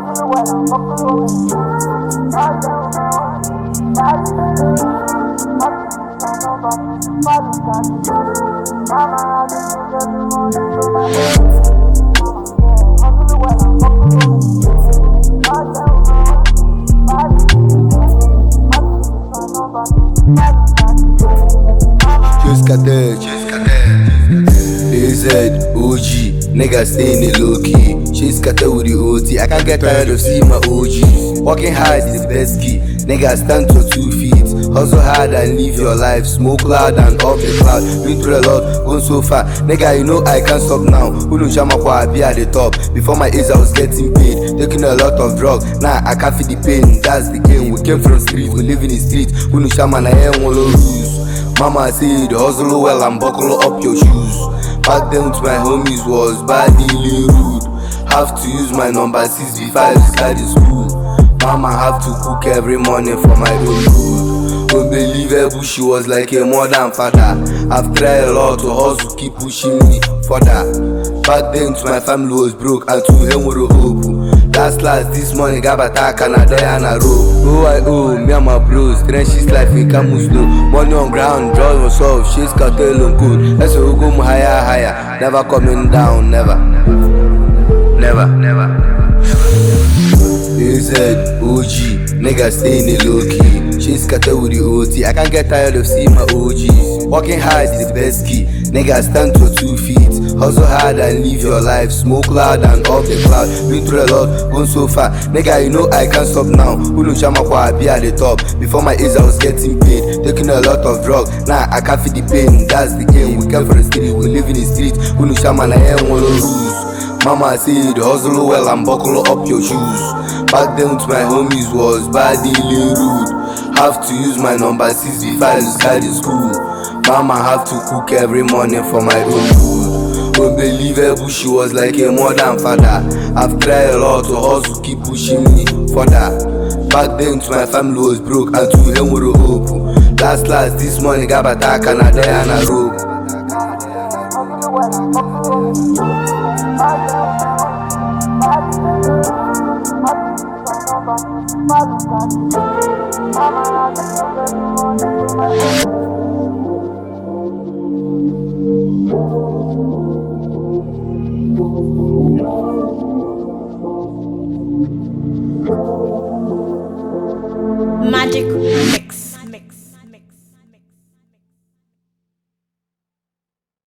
AZ, OG, niggas staying the low key. Chase scatter with the OT. I can't get tired of seeing my OGs. Working hard is the best key. Niggas stand to 2 feet. Hustle hard and live your life. Smoke loud and up the cloud. Been through a lot, gone so far. Nigga, you know I can't stop now. Unu Jama I be at the top. Before my age, I was getting paid. Taking a lot of drugs. Nah, I can't feel the pain. That's the game. We came from street, we live in the street. Unu Jama na ain't one lose. Mama said, hustle well and buckle up your shoes. Back then with my homies was badly rude. Have to use my number 65 to start the school. Mama have to cook every morning for my own food. Unbelievable, she was like a mother and father. I've tried a lot to hustle, keep pushing me further. Back then my family was broke and to him with a hope. Last this morning got attack and I die and I roll. Oh, me and my bros, trenches life in Camuslo. Money on ground, draws myself, chase cartel and code. That's why we go higher. Never coming down, never. AZ, OG, niggas staying the low key. Chase scatter with the OT. I can't get tired of seeing my OGs. Working hard is the best key. Niggas stand to 2 feet. Hustle hard and live your life. Smoke loud and up the cloud. Been through a lot, gone so far. Nigga, you know I can't stop now. Unu Jama I be at the top. Before my age, I was getting paid. Taking a lot of drugs. Nah, I can't feel the pain. That's the game. We came from the street, we live in the street. Unu Jama na ain't one lose. Mama said, hustle well and buckle up your shoes. Back then with my homies was badly rude. Have to use my number 65 to start the school. Mama have to cook every morning for my own food. Unbelievable, she was like a mother and father. I've tried a lot to hustle, keep pushing me further. Back then my family was broke and to him with a hope. Last this morning got attack and I die and I rope. Thank you.